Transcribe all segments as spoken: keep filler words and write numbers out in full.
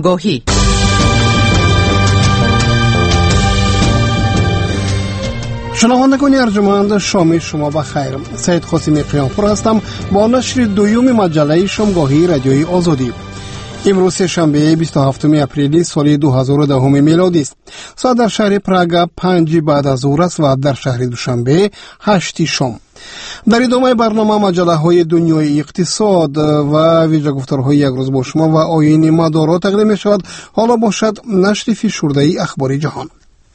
آگاهی. شنوندگان ارجمند، شام شما بخیر. سید قاسمی قیامپور هستم با نشر دوم مجله شامگاهی رادیوی آزادی. امروز شنبه بیست و هفتم اپریل سال دو هزار و ده میلادی است. ساعت در شهر پراگ پنج بعد از ظهر است و در شهر دوشنبه هشت شام. در ادامه برنامه مجله های دنیای اقتصاد و ویژه گفتارهای یک روز با شما و آیین مدارا تقدیم می شود. حالا باشد نشر فشرده اخبار جهان.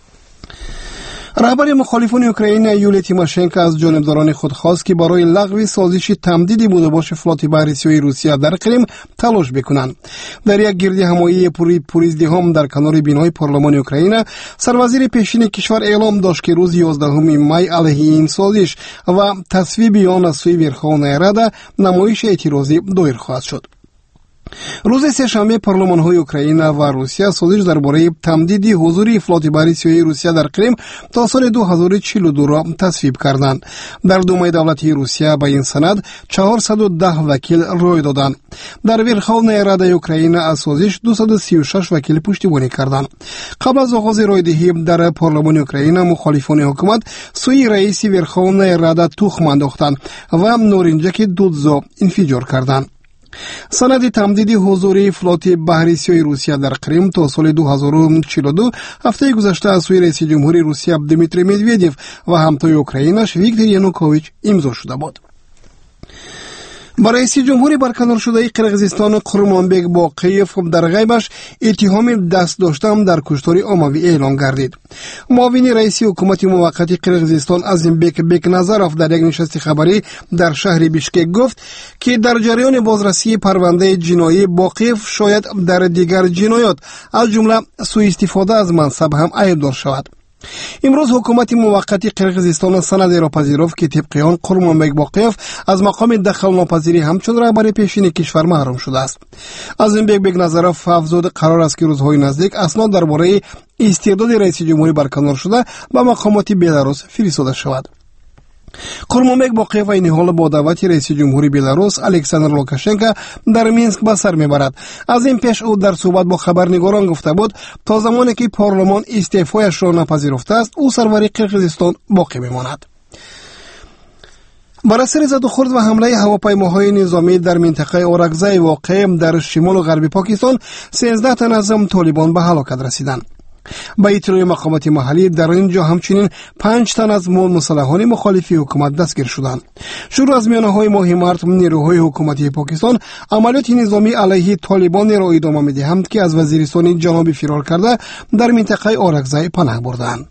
رهبر مخالفان اوکراین یولیا تیماشنکو از جانبداران خود خواست که برای لغو سازش تمدید بودباش فلات بحری روسیه در کریم تلاش بکنند. در یک گرد همایی پوری پوریزدهم در کنار بینای پارلمان اوکراین، سروزیر پیشین کشور اعلام داشت که روز یازدهم می علیه این سازش و تصویب آن از سوی ورخوانه ردا نمایش اعتراضی دایر خواهد شد. روز سه‌شنبه پارلمان‌های اوکراین و روسیه سازش درباره تمدید حضور فلات بحری روسیه در کریم تا سال دو هزار و چهل و دو را تصویب کردند. در دومای دولتی روسیه به این سند چهارصد و ده وکیل رای دادند. در ورخوانه ردا اوکراین از سازش دویست و سی و شش وکیل پشتیبانی کردند. قبل از آغاز رایدهی در پارلمان اوکراین، مخالفان حکومت سوی رئیس ورخوانه ردا تخم انداختند و نارنجک دودزا انفجار کردند. سند تمدید حضور فلات بحری روسیه در کریم تا سال دو هزار و چهل و دو هفته گذشته از سوی رئیس جمهوری روسیه دیمیتری مدودیف و همتای اوکراینش ویکتور یانوکوویچ امضا شده بود. با رئیس جمهوری برکنار شده قرقیزستان قورمانبک باقیف در غیبش اتهام دست داشتن در کشتار عمومی اعلام گردید. معاون رئیس حکومت موقت قرقیزستان عظیمبک بکنظرف در یک نشست خبری در شهر بیشکک گفت که در جریان بازرسی پرونده جنایی باقیف شاید در دیگر جنایات از جمله سوء استفاده از منصب هم عیبدار شود. امروز حکومت موقت قرقیزستان سند را پذیرفت که طبق آن قورمانبک باقیف از مقام دخل ناپذیری همچون رهبر پیشین کشور محروم شده است. عظیمبک بکنظرف افزود قرار است که روزهای نزدیک اسناد درباره استعداد رئیس جمهوری برکنار شده به مقامات بلاروس فرستاده شود. قورمانبک باقیف این حال با دعوت رئیس جمهوری بلاروس الکساندر لوکاشنکو در مینسک به سر میبرد. از این پیش او در صحبت با خبرنگاران گفته بود تا زمانی که پارلمان استعفایش را نپذیرفته است او سرور قرقیزستان باقی میماند. بر اثر زد و خورد و حمله هواپیماهای نظامی در منطقه اورکزای واقع در شمال و غرب پاکستان سیزده تن از طالبان به هلاکت رسیدند. با اطلاع مقامات محلی در اینجا همچنین پنج تن از مسلحان مخالف حکومت دستگیر شدند. شروع از میانه‌های ماه مارس نیروهای حکومتی پاکستان عملیات نظامی علیه طالبان را ادامه می‌دهند که از وزیرستان جنوبی فرار کرده در منطقه اورکزای پناه بردند.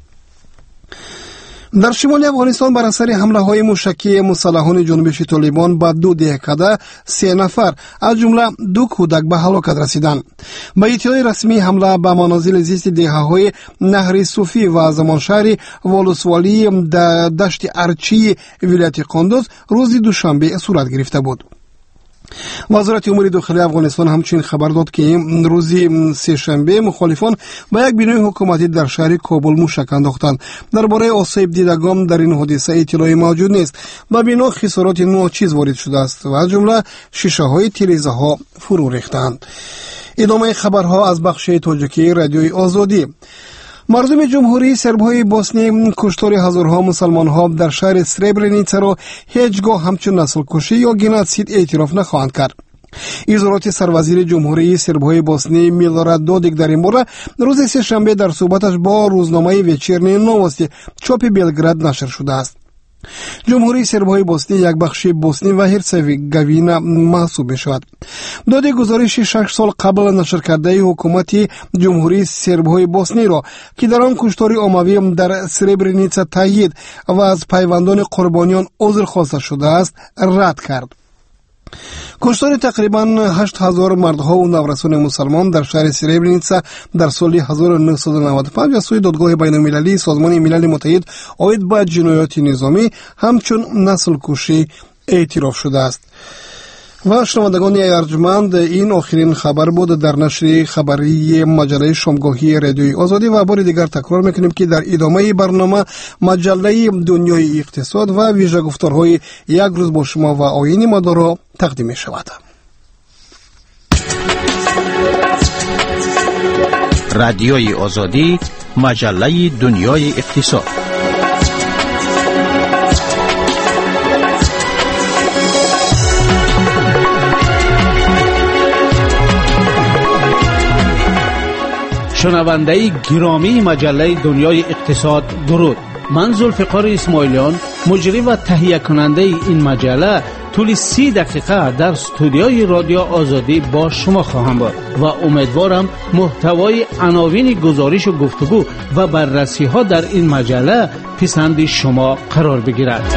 در شمال افغانستان بر اثر حمله های موشکی مسلحان جنبش طالبان با دو دهکده سه نفر از جمله دو کودک به هلاکت رسیدند. با اطلاع رسمی حمله به منازل زیست دهه های نهر صوفی و زمانشهر والوسوالی در دشت ارچی ولایت قندوز روز دوشنبه صورت گرفته بود. وزارت امور داخلی افغانستان همچنین خبر داد که روز سه‌شنبه مخالفان با یک بینای حکومتی در شهر کابل موشک انداختند. درباره آسیب دیدگان در این حادثه اطلاعی موجود نیست. با بنا خسارات ناچیز وارد شده است و از جمله شیشه های تلویزه ها فرو ریختند. ادامه خبرها از بخش تاجیکی رادیوی آزادی. مردم جمهوری سربهای بوسنی کشتار هزارها مسلمان ها در شهر سربرنیتسا را هیچگاه همچون نسل کشی یا گنوسید اعتراف نخواهند کرد. اظهارات سروزیر جمهوری سربهای بوسنی میلوراد دودیک در این باره روز سه‌شنبه در صحبتش با روزنامه وچرنی نووستی چاپ بلگراد نشر شده است. جمهوری سربهای بوسنی یک بخش بوسنی و هرسگوینه محسوب می شود. داده گزارش شش سال قبل نشر کرده حکومت جمهوری سربهای بوسنی را که در آن کشتار عمومی در سربرنیتسا تایید و از پیوندان قربانیان عذر خواسته شده است رد کرد. کشتار تقریباً هشت هزار مردها و نورسان مسلمان در شهر سربرنیتسا در سال هزار و نهصد و نود و پنج از سوی دادگاه بین‌المللی سازمان ملل متحد عاید به جنایات نظامی همچون نسل کشی اعتراف شده است. و شنوندگان ارجمند، این آخرین خبر بود در نشر خبری مجله شامگاهی رادیوی آزادی و بار دیگر تکرار میکنیم که در ادامه برنامه مجله دنیای اقتصاد و ویژه گفتارهای یک روز با شما و آیین مدارا تقدیم می شود. رادیوی آزادی، مجله دنیای اقتصاد. شنونده گرامی مجله دنیای اقتصاد، درود. من ذوالفقار اسماعیلیان، مجری و تهیه کننده این مجله، طول سی دقیقه در استودیوی رادیو آزادی با شما خواهم بود و امیدوارم محتوای عناوین گزارش و گفتگو و بررسی ها در این مجله پسند شما قرار بگیرد.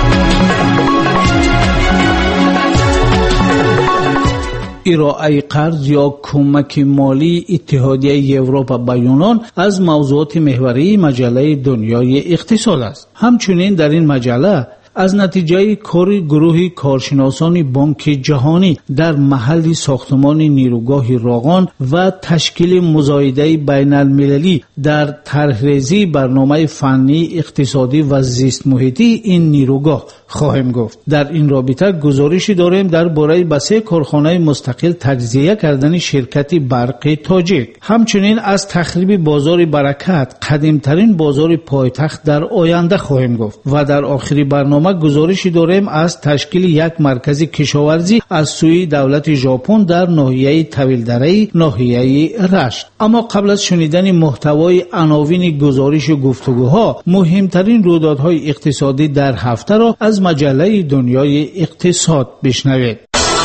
ارائه قرض یا کمک مالی اتحادیه اروپا به یونان از موضوعات محوری مجله دنیای اقتصاد است. همچنین در این مجله از نتیجه کار گروه کارشناسان بانک جهانی در محل ساختمان نیروگاه راغان و تشکیل مزایده بین المللی در طرح‌ریزی برنامه فنی اقتصادی و زیست محیطی این نیروگاه خواهیم گفت. در این رابطه گزارشی داریم درباره بسیج کارخانه مستقل تجزیه کردن شرکت برق تاجیک. همچنین از تخریب بازار برکت، قدیمترین بازار پایتخت در آینده خواهیم گفت و در آخر برنامه گزارشی داریم از تشکیل یک مرکز کشاورزی از سوی دولت ژاپن در ناحیه طویل‌دره ناحیه رشت. اما قبل از شنیدن محتوای عناوین گزارش و گفتگوها، مهمترین رویدادهای اقتصادی در هفته را از مجله دنیای اقتصاد بشنوید.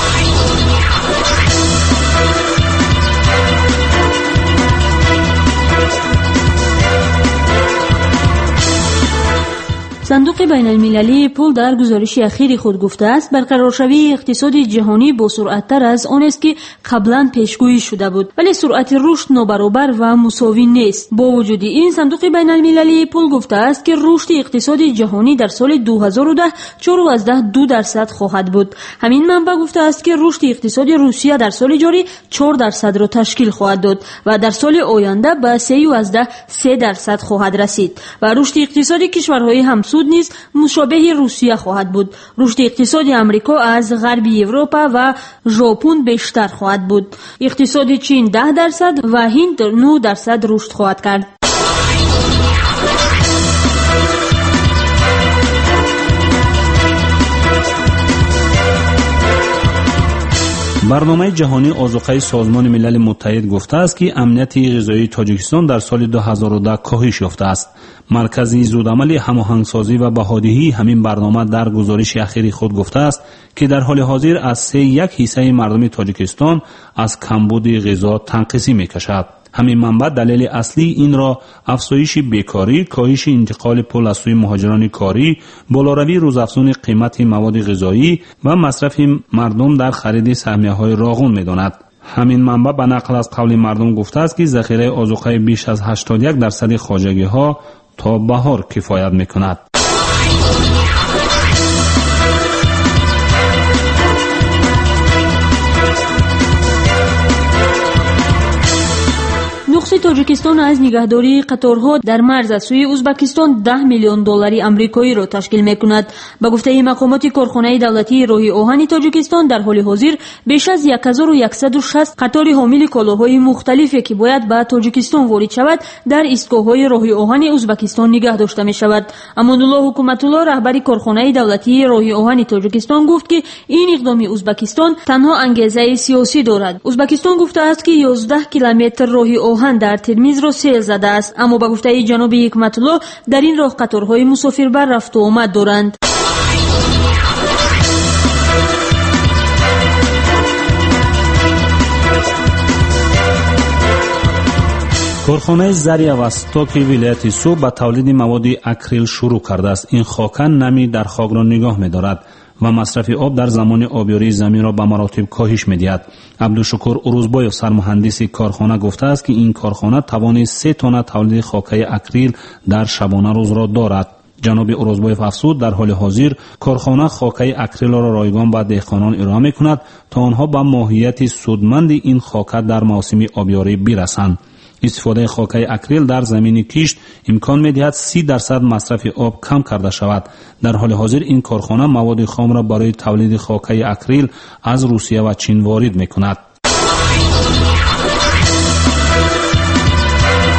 صندوق بین المللی پول در گزارش اخیر خود گفته است برقرارشوی اقتصاد جهانی با سرعت‌تر از آن است که قبلا پیشگویی شده بود، ولی سرعت رشد نابرابر و مساوی نیست. با وجود این، صندوق بین المللی پول گفته است که رشد اقتصاد جهانی در سال دو هزار و ده چهار و دو درصد خواهد بود. همین منبع گفته است که رشد اقتصاد روسیه در سال جاری چهار درصد را تشکیل خواهد داد و در سال آینده به سه درصد خواهد رسید و رشد اقتصادی کشورهای همسو نیز مشابه روسیه خواهد بود. رشد اقتصادی آمریکا از غربی اروپا و ژاپن بیشتر خواهد بود. اقتصاد چین ده درصد و هند نه درصد رشد خواهد کرد. برنامه جهانی آذوقه سازمان ملل متحد گفته است که امنیت غذایی تاجیکستان در سال دو هزار و ده کاهش یافته است. مرکز زودعمل هماهنگسازی و بهادهی همین برنامه در گزارش اخیر خود گفته است که در حال حاضر از سه یک حصه مردم تاجیکستان از کمبود غذا تنقیصی می‌کشد. همین منبع دلیل اصلی این را افزایش بیکاری، کاهش انتقال پول از سوی مهاجران کاری، بالاروی روزافزون قیمت مواد غذایی و مصرف مردم در خرید سهمیه‌های راغون می‌داند. همین منبع به نقل از قول مردم گفته است که ذخیره آذوقه بیش از هشتاد و یک درصد خواجگی‌ها تا بهار کفایت می‌کند. نقص تاجیکستان از نگهداری قطارها در مرز از سوی ازبکستان ده میلیون دلاری آمریکایی را تشکیل می‌کند. به گفته مقامات کارخانه دولتی راه آهن تاجیکستان در حال حاضر بیش از هزار و صد و شصت قطار حامل کالاهای مختلفی که باید به تاجیکستان وارد شود در ایستگاه‌های راه آهن ازبکستان نگه داشته می‌شود. امان‌الله حکومت‌الله رهبر کارخانه دولتی راه آهن تاجیکستان گفت که این اقدام ازبکستان تنها انگیزه سیاسی دارد. ازبکستان گفته است که یازده کیلومتر راه آهن در ترمیز را سیل زده است، اما به گفته جناب حکمت‌الله در این راه قطارهای مسافربر رفت و آمد دارند. کارخانه زری اوستاک ولایت سو به تولید مواد اکریل شروع کرده است. این خاکن نمی در خاک را نگاه می‌دارد و مصرف آب در زمان آبیاری زمین را به مراتب کاهش می‌دهد. عبدالشکور اروزبایف سرمهندس کارخانه گفته است که این کارخانه توان سه تن تولید خاکه اکریل در شبانه روز را دارد. جناب اروزبایف افزود در حال حاضر کارخانه خاکه اکریل را رایگان به دهقانان ارائه می‌کند تا آنها به ماهیت سودمند این خاکه در موسم آبیاری برسند. استفاده خاکه اکریل در زمین کشت امکان می‌دهد سی درصد مصرف آب کم کرده شود. در حال حاضر این کارخانه مواد خام را برای تولید خاکه اکریل از روسیه و چین وارد می‌کند.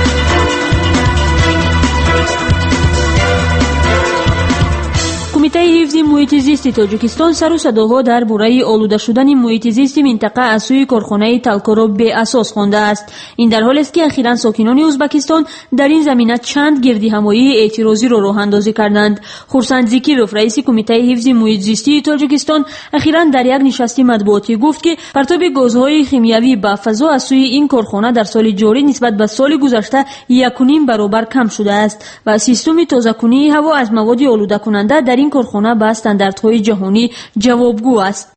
محیط زیست تاجیکستان سر و صداها درباره آلوده شدن محیط زیست منطقه از سوی کارخانه تالکو را بی اساس خوانده است. این در حالی است که اخیراً ساکنان ازبکستان در این زمینه چند گردهمایی اعتراضی را راه اندازی کردند. خورسند زیکیروف رئیس کمیته حفظ محیط زیستی تاجیکستان اخیراً در یک نشست مطبوعاتی گفت که پرتاب گازهای شیمیایی به فضا از سوی این کارخانه در سال جاری نسبت به سال گذشته یک و نیم برابر کم شده است و سیستم تازه‌کنی هوا از مواد آلوده کننده در این کارخانه به استانداردهای جهانی جوابگو است.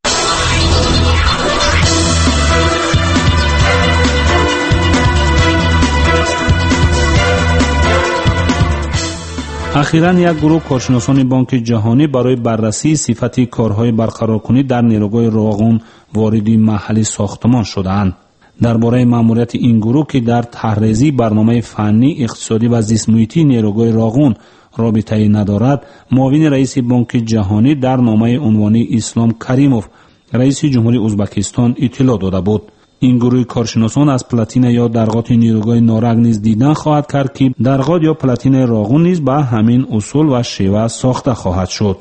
اخیراً یک گروه کارشناسان بانک جهانی برای بررسی صفت کارهای برقرارکنی در نیروگاه راغون وارد محل ساختمان شدند. درباره ماموریت این گروه که در طرحریزی برنامه فنی اقتصادی و زیست محیطی نیروگاه راغون رابطه‌ای ندارد، معاون رئیس بانک جهانی در نامه عنوانی اسلام کریموف رئیس جمهوری ازبکستان اطلاع داده بود. این گروه کارشناسان از پلاتین یا درغات نیروگاه نارنگ نیز دیدن خواهد کرد که درغات یا پلاتین راغون نیز به همین اصول و شیوه ساخته خواهد شد.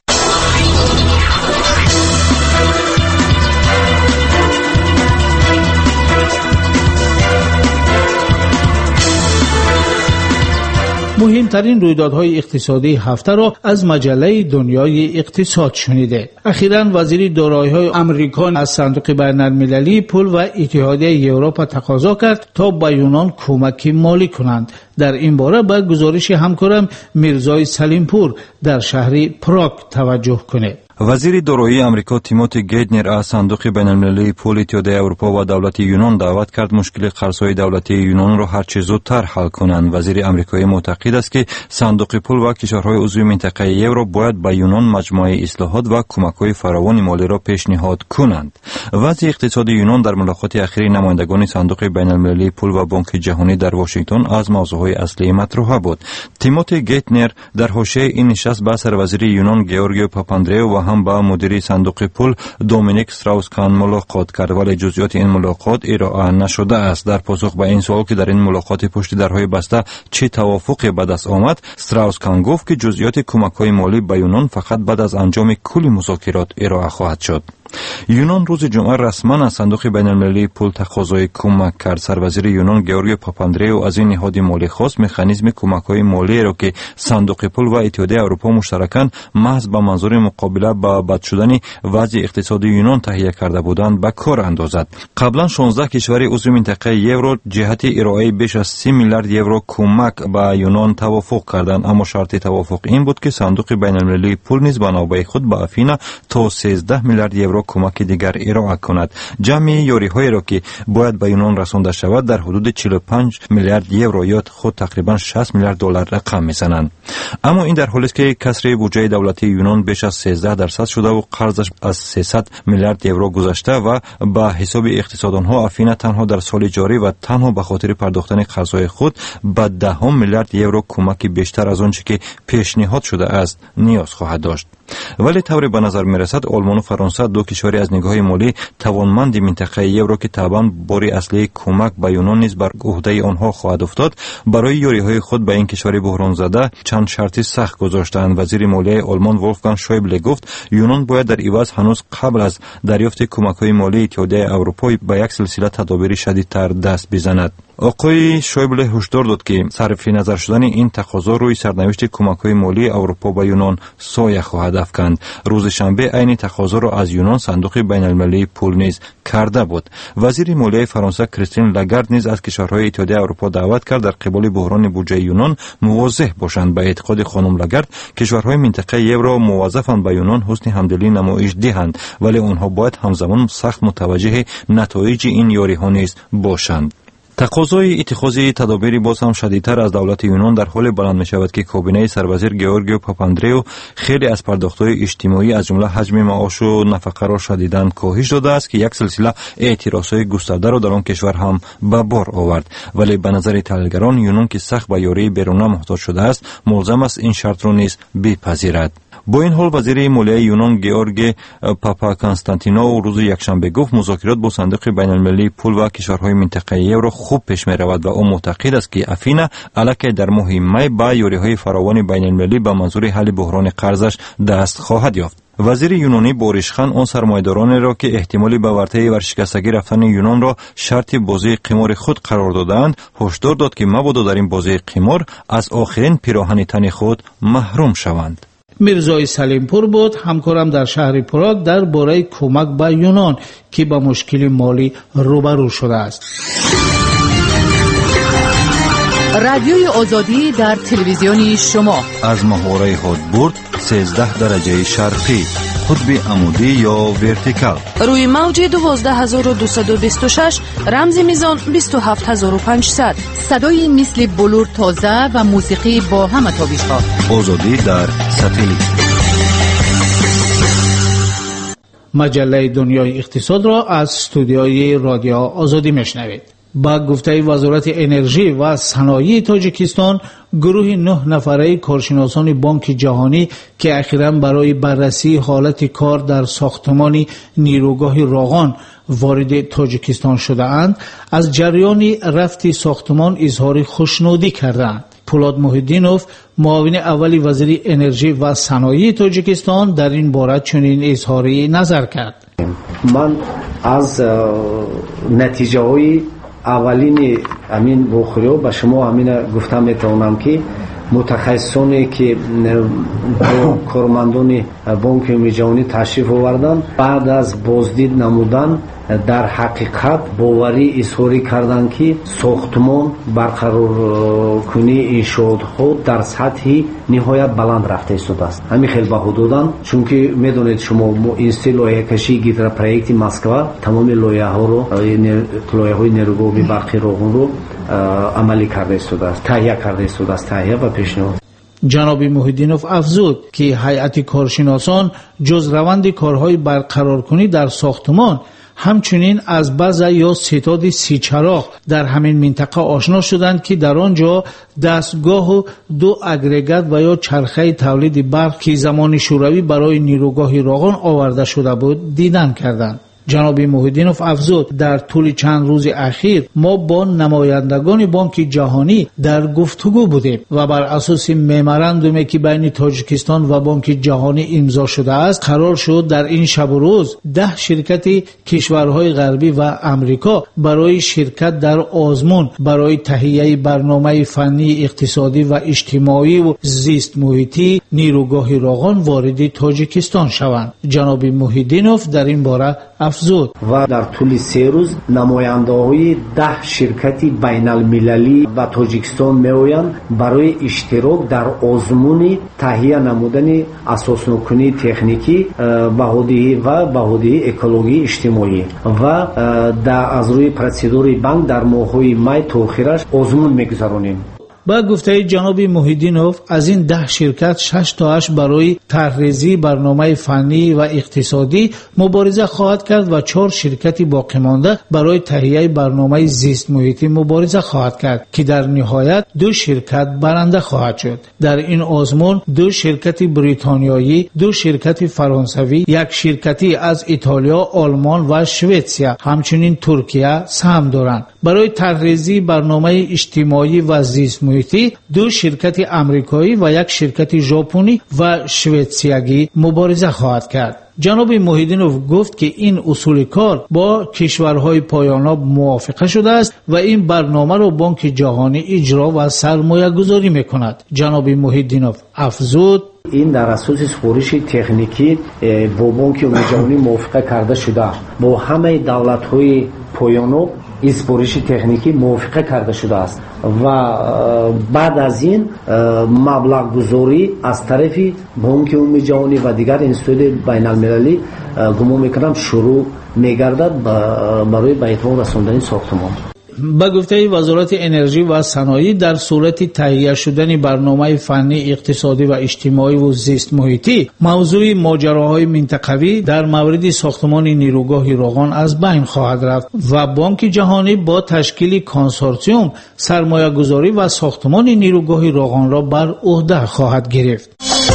مهمترین رویدادهای اقتصادی هفته را از مجله دنیای اقتصاد شنیده. اخیراً وزیر دارایی‌های آمریکا از صندوق بین‌المللی پول و اتحادیه اروپا تقاضا کرد تا به یونان کمک مالی کنند. در این باره به گزارش همکارم میرزای سلیمپور در شهر پراگ توجه کنید. وزیر دارایی آمریکا تیموتی گیدنر از صندوق بین‌المللی پول اتحادیه اروپا و دولت یونان دعوت کرد مشکل قرض‌های دولتی یونان را هر چه زودتر حل کنند. وزیر آمریکایی معتقد است که صندوق پول و کشورهای عضو منطقه یورو باید به یونان مجموعه اصلاحات و کمک‌های فراوان مالی را پیشنهاد کنند. وزیر اقتصاد یونان در ملاقات اخیر نمایندگان صندوق بین‌المللی پول و بانک جهانی در واشنگتن از موضوعهای اصلی مطرح بود. تیموتی گیدنر در حاشیه این نشست با سروزیر یونان گیورگیو پاپاندریو و هم با مدیر صندوق پول دومینیک استراوس-کان ملاقات کرد، ولی جزئیات این ملاقات ارائه نشده است. در پاسخ به این سوال که در این ملاقات پشت درهای بسته چه توافقی به دست آمد، استراوس-کان گفت که جزئیات کمک‌های مالی به یونان فقط بعد از انجام کلی مذاکرات ارائه خواهد شد. یونان روز جمعه رسما از صندوق بین‌المللی پول تقاضای کمک کرد. سروزیر یونان گیورگیو پاپاندریو از این نهاد مالی خواست مکانیزم کمک‌های مالی را که صندوق پول و اتحادیه اروپا مشترکاً محض به منظور مقابله با بد شدن وضع اقتصادی یونان تهیه کرده بودند به کار اندازد. قبلا شانزده کشور عضو منطقه یورو جهت ارائه بیش از سی میلیارد یورو کمک به یونان توافق کردند، اما شرط توافق این بود که صندوق بین‌المللی پول نیز به نوبه خود به افینا تا سیزده میلیارد یورو کمک دیگر ارائه کند. جمع یاری‌هایی را که باید به یونان رسانده شود در حدود چهل و پنج میلیارد یورو یا خود تقریبا شصت میلیارد دلار رقم میزنند. اما این در حالی است که کسری بودجه دولتی یونان بیش از سیزده درصد شده و قرضش از سیصد میلیارد یورو گذشته و به حساب اقتصاددانها افینا تنها در سال جاری و تنها به خاطر پرداختن قرضهای خود به ده میلیارد یورو کمک بیشتر از آنچه که پیشنهاد شده است نیاز خواهد داشت. ولی طوری به نظر میرسد آلمان و فرانسه دو کشوری از نگاه مالی توانمند منطقه یورو که طبعا باری اصلی کمک به یونان نیز بر عهده آنها خواهد افتاد، برای یاری‌های خود به این کشور بحران زده چند شرطی سخت گذاشتند. وزیر مالی آلمان ولفگانگ شویبله گفت یونان باید در عوض هنوز قبل از دریافت کمک‌های مالی اتحادیه اروپا به یک سلسله تدابیر شدیدتر دست بزند. آقای شویبله هشدار داد که صرف نظر شدن این تقاضا روی سرنوشت کمک‌های مالی اروپا به یونان سایه خواهد افکند. روز شنبه عین تقاضا را از یونان صندوق بین‌المللی پول نیز کرده بود. وزیر مالی فرانسه کریستین لاگارد نیز از کشورهای اتحادیه اروپا دعوت کرد در قبال بحران بودجه یونان مواضع باشند. به اعتقاد خانم لاگارد کشورهای منطقه یورو موظفند به یونان حسن همدلی نمایش دهند، ولی آنها باید همزمان سخت متوجه نتایج این یاری‌ها نیز باشند. تقاضای اتخاذ تدابیر باز هم شدیدتر از دولت یونان در حال بلند می شود که کابینه سروزیر گیورگیو پاپاندریو خیلی از پرداخت‌های اجتماعی از جمله حجم معاش و نفقه را شدیداً کاهش داده است که یک سلسله اعتراضهای گسترده را در آن کشور هم به بار آورد. ولی به نظر تحلیلگران یونان که سخت به یاری بیرونه محتاج شده است ملزم است این شرط را نیز بپذیرد. با این حال وزیر مالی یونان گیورگ پاپا کانستانتینو روز یکشنبه گفت مذاکرات با صندوق بین‌المللی پول و کشورهای منطقه یورو خوب پیش می رود و او معتقد است که افینا الکی در ماه می با یاری‌های فراوان بین‌المللی به منظور حل بحران قرضش دست خواهد یافت. وزیر یونانی بوریشخان آن سرمایه‌دارانی را که احتمالی به ورطه ورشکستگی رفتن یونان را شرط بازی قمار خود قرار دادند، هشدار داد که مبادا در این بازی قمار از آخرین پیراهن تن خود محروم شوند. میرزای سلیمپور بود، همکارم در شهر پراگ، در باره کمک به یونان که با مشکل مالی روبرو شده است. رادیوی آزادی در تلویزیونی شما از محوره هادبورد سیزده درجه شرقی، قطب عمودی یا ورتیکال، روی موج دوازده هزار و دویست و بیست و شش، رمز میزان بیست و هفت هزار و پانصد. صدای مثل بلور تازه و موسیقی با همه تابش‌ها. آزادی در ساتلیت. مجله دنیای اقتصاد را از استودیوی رادیو آزادی میشنوید. با گفته وزارت انرژی و صنایع تاجیکستان، گروه نه نفره کارشناسان بانک جهانی که اخیراً برای بررسی حالت کار در ساختمان نیروگاه راغان وارد تاجیکستان شده اند، از جریان رفت ساختمان اظهار خوشنودی کردند. پولاد محیدینوف، معاون اول وزیر انرژی و صنایع تاجیکستان، در این باره چنین اظهاری نظر کرد. من از نتیجه های اولین امین بخوریو به شما امین گفتم میتونم که متخصصانی که کارمندان بانک جهانی تشریف آوردن بعد از بازدید نمودن در حقیقت باوری اظهار کردند که ساختمان برقرار کنی انشاءات خود در سطح نهایت بلند رفته شده است. همین خیلی به حدودن، چون که میدونید شما اینستیتوت لایحه کشی گیدرا پروژه مسکو تمام لایحه ها رو لایحه های نیروگاه برقی راغون رو عملی کرده شده است، تهیه کرده شده است، تهیه و پیشنهاد. جناب محیدینوف افزود که هیئت کارشناسان جز روند کارهای برقرارکنی در ساختمان همچنین از بذر یا ستاد سی چراغ در همین منطقه آشنا شدند که در آنجا دستگاه و دو اگریگات و یا چرخه تولید برق که زمان شوروی برای نیروگاه راغان آورده شده بود دیدن کردند. جناب محیدینوف افزود در طول چند روز اخیر ما با نمایندگان بانک جهانی در گفتگو بودیم و بر اساس ممورندومی که بین تاجیکستان و بانک جهانی امضا شده است قرار شد در این شب و روز ده شرکت کشورهای غربی و امریکا برای شرکت در آزمون برای تهیه برنامه فنی اقتصادی و اجتماعی و زیست محیطی نیروگاه راغان وارد تاجیکستان شوند. جناب محیدینوف در این باره افزود و در طول سه روز نماینده های ده شرکت بین المللی و تاجیکستان می آیند برای اشتراک در آزمون تهیه نمودن اساسنکنی تکنیکی بهادهی و بهادهی اکولوژی اجتماعی و در از روی پروسیدور بانک در ماه‌های می تا آخرش آزمون می‌گذرانیم. با گفته جناب محیدینوف از این ده شرکت شش تاش برای طرح‌ریزی برنامه فنی و اقتصادی مبارزه خواهد کرد و چهار شرکت باقی مانده برای تهیه برنامه زیست محیطی مبارزه خواهد کرد که در نهایت دو شرکت برنده خواهد شد. در این آزمون دو شرکت بریتانیایی، دو شرکت فرانسوی، یک شرکتی از ایتالیا، آلمان و سوئیسریا همچنین ترکیه سهم دارند. برای طرح‌ریزی برنامه اجتماعی و زیست محیطی دو شرکت امریکایی و یک شرکت ژاپنی و سوئیسریایی مبارزه خواهد کرد. جناب محیدینوف گفت که این اصول کار با کشورهای پایان‌یاب موافقه شده است و این برنامه را بانک جهانی اجرا و سرمایه گذاری می‌کند. جناب محیدینوف افزود این در اساس سفارش تکنیکی با بانک جهانی موافقه کرده شده، با همه دولت‌های پایان‌یاب این سفارش تکنیکی موافقه کرده شده است و بعد از این مبلغ گذاری از طرف بانک عمومی جهانی و دیگر انستیتوت بین المللی گمان میکنم شروع میگردد برای به اتمام رساندن ساختمان. با گفته وزارت انرژی و صنایع در صورت تهیه شدن برنامه فنی اقتصادی و اجتماعی و زیست محیطی موضوع ماجراهای منطقوی در مورد ساختمان نیروگاه راغان از بین خواهد رفت و بانک جهانی با تشکیل کنسورسیوم سرمایه گذاری و ساختمان نیروگاه راغان را بر عهده خواهد گرفت.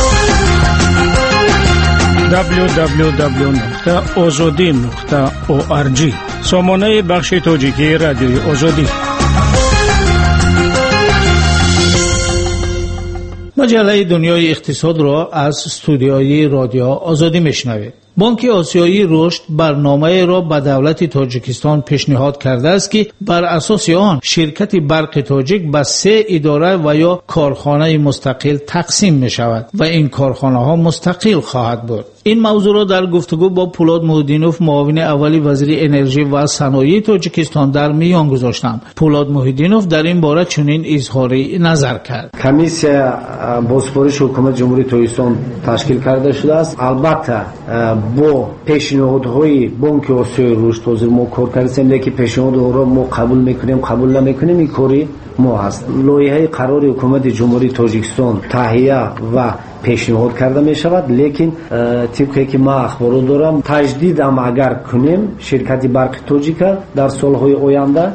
دبلیو دبلیو دبلیو نقطه آزادی نقطه او آر جی سامانه بخش تاجیکی رادیوی آزادی. مجله دنیای اقتصاد را از استودیوی رادیو آزادی میشنوید. بانک آسیایی رشد برنامه را به دولت تاجیکستان پیشنهاد کرده است که بر اساس آن شرکت برق تاجیک به سه اداره و یا کارخانه مستقل تقسیم می شود و این کارخانه ها مستقل خواهد بود. این موضوع را در گفتگو با پولاد محیدینوف معاون اولی وزیر انرژی و صنایع تاجیکستان در میان گذاشتم. پولاد محیدینوف در این باره چنین اظهاری نظر کرد. کمیسیا با سفارش حکومت جمهوری تاجیکستان تشکیل کرده شده است. البته با پیشنهادهای بانک آسیای رشد حاضر ما کار کردیم، لیکن پیشنهاد را ما قبول میکنیم قبول نمیکنیم این کاری ما هست. لایحه قرار حکومت جمهوری تاجیکستان تهیه و پیشنهاد کرده می شود، لیکن طبقی که ما اخبار دارم تجدید هم اگر کنیم شرکت برق تاجیکا در سالهای آینده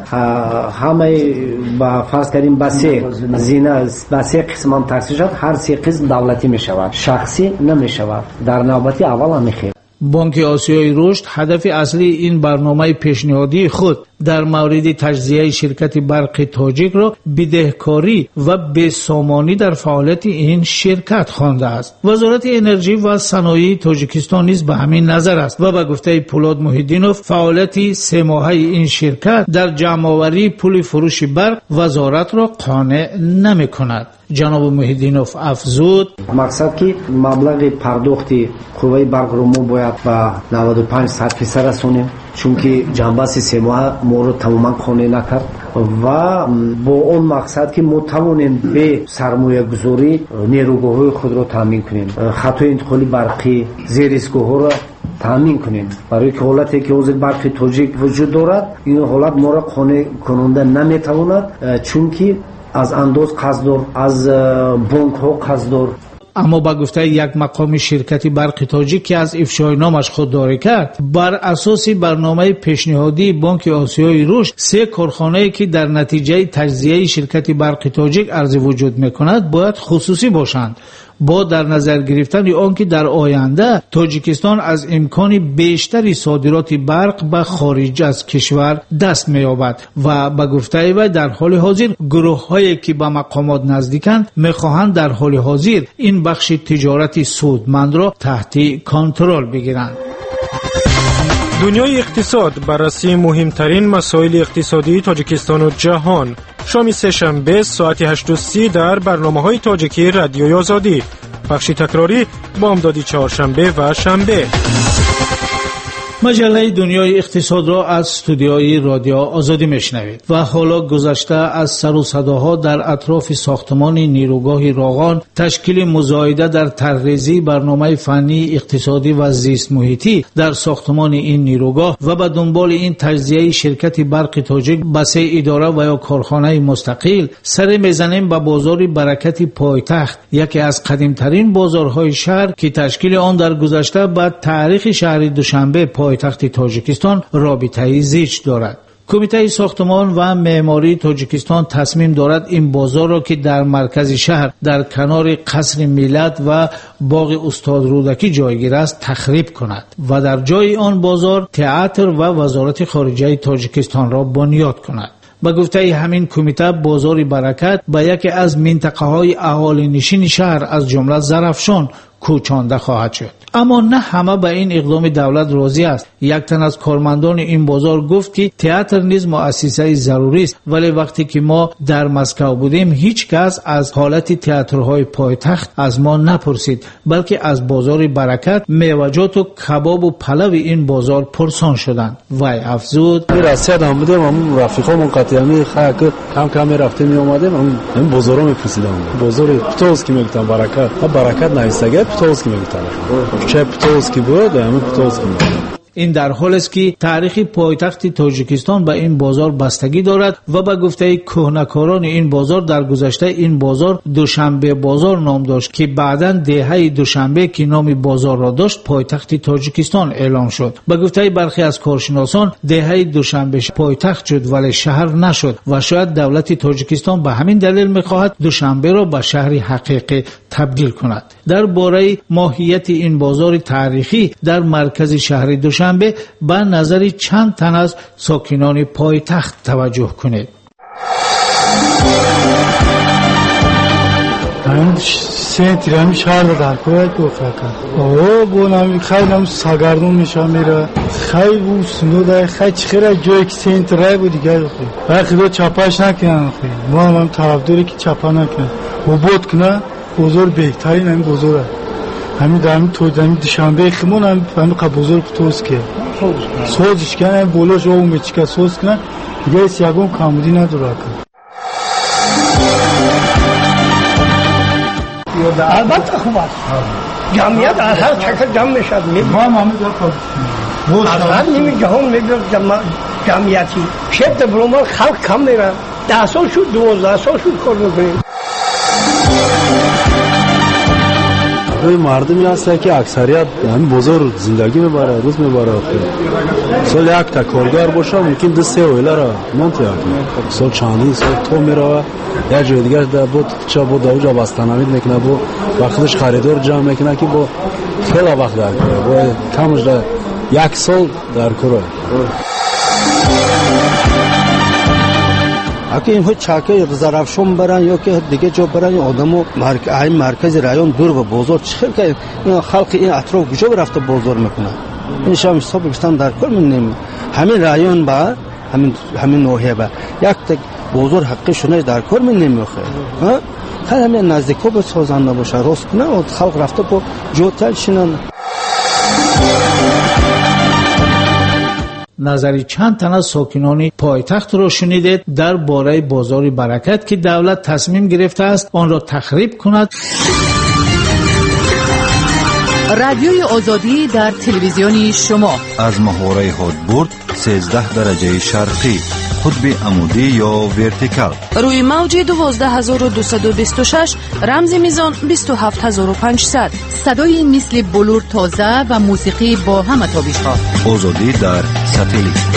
همه با فرض کردیم با سه زینه با سه قسم تقسیم شود، هر سه قسم دولتی می شود، شخصی نمی شود. در نوبتی اول هم میخواد بانک آسیای رشد هدف اصلی این برنامه پیشنهادی خود در مورد تجزیه شرکت برق تاجیک را بدهکاری و بیسامانی در فعالیت این شرکت خوانده است. وزارت انرژی و صنایع تاجیکستان نیز به همین نظر است و به گفته پولاد محیدینوف فعالیت سه ماهه این شرکت در جمع‌آوری پول فروش برق وزارت را قانع نمی کند. جناب محیدینوف افزود مقصد که مبلغ پرداخت قوه برق رو ما باید با نود و پنج درصد رسونیم، چون که جنبش سه ماه ما رو تماما قانع نکرد و با اون مقصد که ما توانیم به سرمایه گذاری نیروگاه های خود را تامین کنیم، خطای انتقالی برقی زیرسگاه ها را تامین کنیم. برای که حالتی که حاضر برق تاجیک وجود دارد این حالت ما را قانع کننده نمیتواند، چون که از انداز قصدار، از بانک ها قصدار. اما با گفته یک مقام شرکت برق تاجیک که از افشای نامش خودداری کرد، بر اساس برنامه پیشنهادی بانک آسیای رشد سه کارخانه‌ای که در نتیجه تجزیه شرکت برق تاجیک عرض وجود می‌کند باید خصوصی باشند، با در نظر گرفتن آنکه در آینده تاجیکستان از امکان بیشتری صادرات برق به خارج از کشور دست می‌یابد و به گفته وی در حال حاضر گروه‌هایی که به مقامات نزدیکند می‌خواهند در حال حاضر این بخش تجارتی سودمند را تحت کنترل بگیرند. دنیای اقتصاد بررسی مهمترین مسائل اقتصادی تاجیکستان و جهان. شام سه‌شنبه ساعت هشت و سی در برنامه‌های تاجیکی رادیوی آزادی. بخش تکراری بامدادی چهارشنبه و شنبه. مجله دنیای اقتصاد را از استودیوی رادیو آزادی میشنوید و حالا گذشته از سر و صداها در اطراف ساختمان نیروگاه راغان تشکیل مزایده در طرحریزی برنامه فنی اقتصادی و زیست محیطی در ساختمان این نیروگاه و به دنبال این تجزیه شرکت برق تاجیک به سه اداره و یا کارخانه مستقل سر میزنیم به بازار برکت پایتخت، یکی از قدیمترین بازارهای شهر که تشکیل آن در گذشته به تاریخ شهر دوشنبه پایتخت تاجیکستان رابطه‌ای زیست دارد. کمیته ساختمان و معماری تاجیکستان تصمیم دارد این بازار را که در مرکز شهر در کنار قصر ملت و باغ استاد رودکی جایگیر است تخریب کند و در جای آن بازار تئاتر و وزارت خارجه تاجیکستان را بنیاد کند. با گفته همین کمیته بازار برکت به یکی از منطقه های اهالی نشین شهر از جمله زرافشان کوچانده خواهد شد. اما نه همه به این اقدام دولت راضی است. یک تن از کارمندان این بازار گفت که تئاتر نیز مؤسسه ضروری است، ولی وقتی که ما در مسکو بودیم هیچ کس از حالت تئاترهای پایتخت از ما نپرسید، بلکه از بازار برکت میوه‌جات و کباب و پلو این بازار پرسان شدند. وی افزود راستی هم بودیم، هم رفیقامون قطعامی خاک کم کم رفتیم می اومدیم، هم این بازارو میپرسیدم. بازار پتوس که میگفتن برکت، ها برکت نیستگه پتوس که میگفتن. چه پتوس که بود، همین پتوس که میگفتن. این در حالی است که تاریخ پایتخت تاجیکستان به این بازار بستگی دارد و به گفته کهنه‌کاران این بازار در گذشته این بازار دوشنبه بازار نام داشت که بعداً دهه دوشنبه که نام بازار را داشت پایتخت تاجیکستان اعلام شد. به گفته برخی از کارشناسان دهه دوشنبه پایتخت شد ولی شهر نشد و شاید دولت تاجیکستان به همین دلیل می‌خواهد دوشنبه را به شهری حقیقی تبدیل کند. درباره ماهیت این بازار تاریخی در مرکز شهر دوشنبه به نظر چند تن از ساکنان پایتخت توجه کنید. من سنتر هم شهر در کوی کوفرکن او بونم خیلی ساگردون میشم میره خیلی بو سنوده خیلی چخیره جایی که سنتر رای بود دیگه خیلی وقتی دو چاپاش نکنن خیلی ما هم طرفداری که چاپا نکنن و بود کنه بزرگ بهترین همین بزرگ همین در همین توی همین دوشنبه خیمون هم همین قبل بزرگ توز که سوزش کنه همین بولوش او میچکه سوز کنه دیگه ایس یکون کامودی نداره کن البته خوب است جمعیت از هر چکر جمع میشد ما هم همین دار از هر نیمی جهان میگرد جمعیتی شد برومال خلق کم میره ده سال شد دوازده سال شد کار میکنیم این مردمی هست که اکثریت همین بزرگ زندگی میبره روز میبره سال یک تا کارگر باشه ممکن دو سه اویله را منطقه کنه سال چندین سال تو میره یا جای دیگر در بود چه بود اوجا بستنامید میکنه بود وقتش خریدار جمع میکنه که با خیلی وقت در کنه با کمش در یک سال در کنه اگه اینها چاکه زرافشون برن یا که دیگه جا برن آدمو مرکز این مرکز رایون دور و بازار چخیر که این خلق این اطراف کجا رفته بازار میکنه این شام حساب بستن در کل منیم همین رایون با همین همین نوحه با یک تک بازار حقشونه در کل منیم میخواد ها خیلی همین نزدیکو به سازنده باشه راست کنه و خلق رفته با جوتل شنن نظری چند تن از ساکنان پایتخت را شنیدید درباره بازار برکت که دولت تصمیم گرفته است آن را تخریب کند. رادیوی آزادی در تلویزیونی شما از محوره هادبورد سیزده درجه شرقی قطب عمودی یا ورتیکال روی موج دوازده هزار و دویست و بیست و شش رمز میزان بیست و هفت هزار و پانصد صدای مثل بلور تازه و موسیقی با همه تابش ها آزادی در ساتلیت.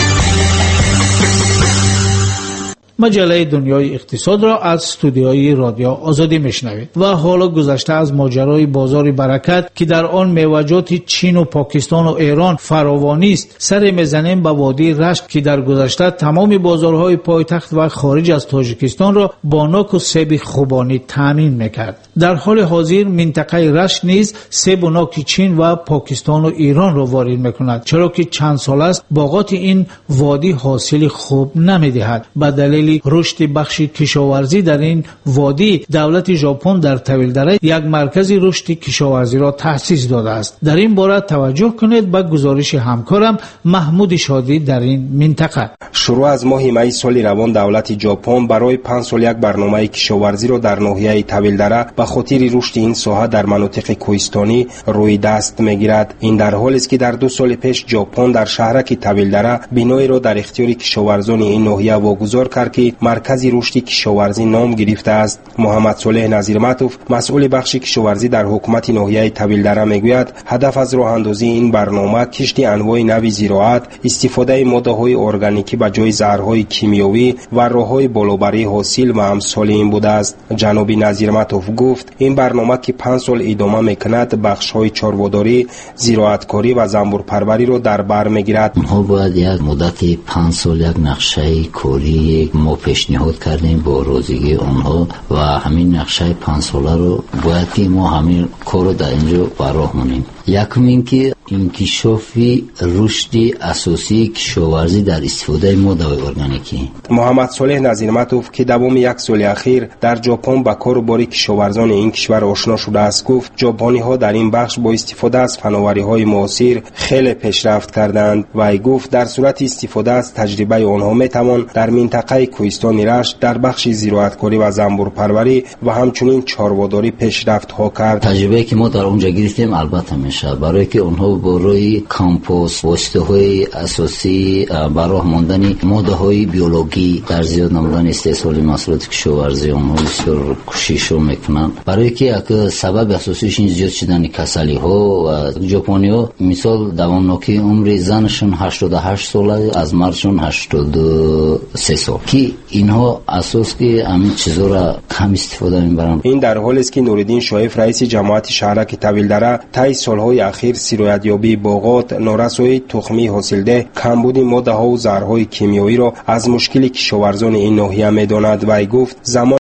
مجله دنیای اقتصاد را از استودیوی رادیو آزادی میشنوید و حالا گذشته از ماجرای بازار برکت که در آن میوه‌جات چین و پاکستان و ایران فراوانی است سر میزنیم به وادی رشت که در گذشته تمام بازارهای پایتخت و خارج از تاجیکستان را با نوک و سیب خوبانی تامین میکرد. در حال حاضر منطقه رشت نیز سیب و نوک چین و پاکستان و ایران را وارد میکند چرا که چند سال است باغات این وادی حاصل خوب نمیدهد. به دلیل رشد بخش کشاورزی در این وادی دولت ژاپن در طویلدره یک مرکز رشد کشاورزی را تأسیس داده است. در این باره توجه کنید به گزارش همکارم محمود شادی در این منطقه. شروع از ماه می سال روان دولت ژاپن برای پنج سال یک برنامه کشاورزی را در ناحیه طویلدره به خاطر رشد این ساحه در مناطق کوهستانی روی دست میگیرد. این در حالی است که در دو سال پیش ژاپن در شهرک طویلدره بینایی را در اختیار کشاورزان این ناحیه واگذار کرد که مرکز رشد کشاورزی نام گرفته است. محمد صالح نظیرمتوف مسئول بخش کشاورزی در حکومت ناحیه طویلدره میگوید هدف از راه اندازی این برنامه کشت انواع نوی زراعت، استفاده ماده‌های ارگانیکی به جای زهرهای کیمیاوی و راه‌های بالابری حاصل و امثال این بوده است. جناب نظیرمتوف گفت این برنامه که پنج سال ادامه میکند بخش‌های چاره‌داری، زراعتکاری و زنبور پروری را در بر میگیرد. ما باید یک مدت پنج سال یک نقشه کاری ما پیشنهاد کردیم با روزگی آنها و همین نقشه پنج ساله رو باید که ما همین کار رو در اینجا براه مونیم. یکم این که انکشافی رشد اساسی کشاورزی در استفاده ماده‌های ارگانیکی. محمد صالح نظیرمتوف که دوام یک سال اخیر در ژاپن با کاروبار کشاورزان این کشور آشنا شده است گفت ژاپنی‌ها در این بخش با استفاده از فناوری‌های معاصر خیلی پیشرفت کردند و ای گفت در صورت استفاده از تجربه آنها میتوان در منطقه کوهستانی رشت در بخش زراعتکاری و زنبور پروری و همچنین چاره‌داری پیشرفت‌ها کرد. تجربه‌ای که ما در اونجا گرفتیم البته میشه برای که اونها برای کامپوست واسطه‌های اساسی برای ماندن ماده‌های بیولوژی در زیاد نمودن استحصال محصولات کشاورزی اونها بسیار کوشش میکنن برای که اگه سبب اساسیش این زیاد شدن کسلی‌ها و ژاپنی‌ها مثال دوامناکی عمر زنشون هشتاد و هشت ساله از مردشون هشتاد و سه سال که اینها اساس که همین چیزا را کم استفاده می‌برن. این در حالی است که نوردین شایف رئیس جماعت شهرک طویلدره طی سالهای اخیر سیرایت‌یابی باغات، نارسایی تخمی حاصلده، کمبود ماده‌ها و زهرهای کیمیایی را از مشکل کشاورزان این ناحیه می‌داند و ای گفت زمان